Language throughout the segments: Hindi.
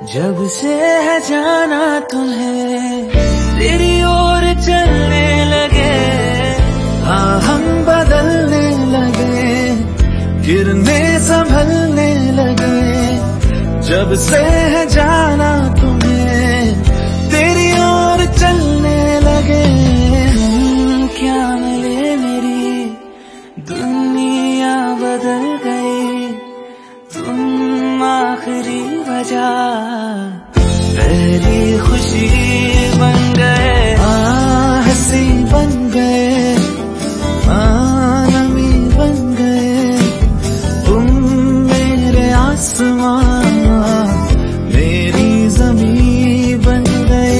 जब से है जाना तुम्हें तेरी ओर चलने लगे, हाँ हम बदलने लगे, गिरने संभलने लगे। जब से है जाना तुम्हें तेरी ओर चलने लगे। क्या मिले मेरी दुनिया बदल गई, तुम आखिरी वजह, पहली खुशी बन गए, हंसी बन गए, नमी बन गए। तुम मेरे आसमान, मेरी ज़मीं बन गए।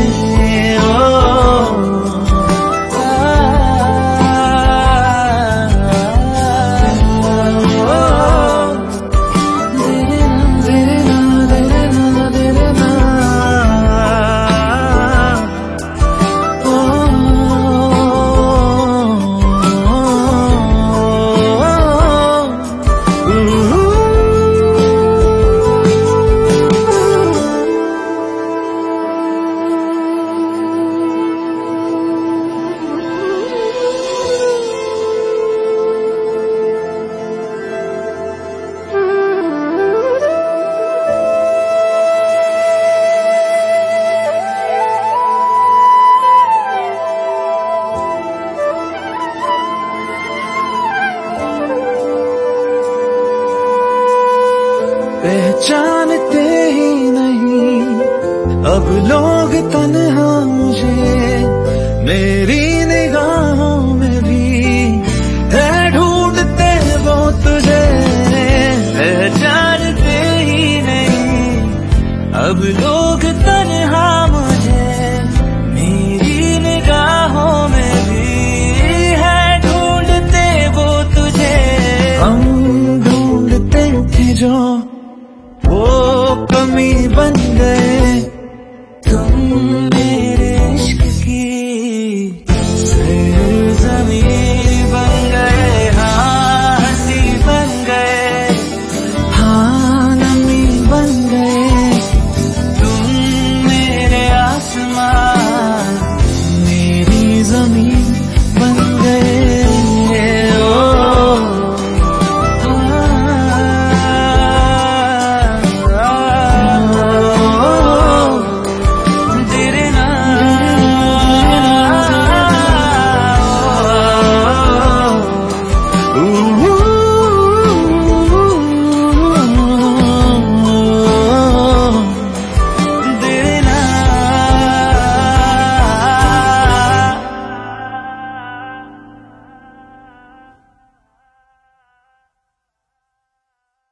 पहचानते ही नहीं अब लोग तन्हा मुझे, मेरी निगाहों में भी है ढूंढते वो तुझे। पहचानते ही नहीं अब लोग तन्हा मुझे, मेरी निगाहों में भी है ढूंढते वो तुझे। हम ढूंढते थे जो वो कमी बन गए, तुम